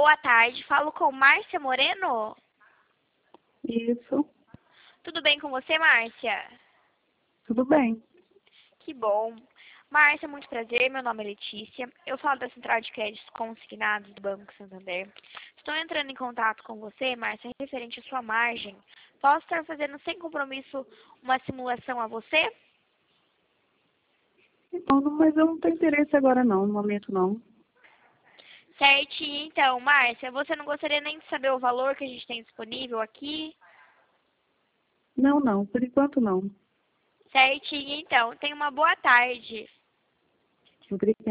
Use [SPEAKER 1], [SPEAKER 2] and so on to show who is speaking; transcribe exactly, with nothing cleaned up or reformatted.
[SPEAKER 1] Boa tarde, falo com Márcia Moreno?
[SPEAKER 2] Isso,
[SPEAKER 1] Tudo bem com você, Márcia?
[SPEAKER 2] tudo bem.
[SPEAKER 1] Que bom. Márcia, muito prazer, meu nome é Letícia. Eu falo da Central de Créditos Consignados do Banco Santander. Estou entrando em contato com você, Márcia, referente à sua margem. Posso estar fazendo sem compromisso uma simulação a você?
[SPEAKER 2] Não, não, mas eu não tenho interesse agora não, no momento não.
[SPEAKER 1] Certinho, então, Márcia, você não gostaria nem de saber o valor que a gente tem disponível aqui?
[SPEAKER 2] Não, não, por enquanto não.
[SPEAKER 1] Certinho, então. Tenha uma boa tarde.
[SPEAKER 2] Obrigada.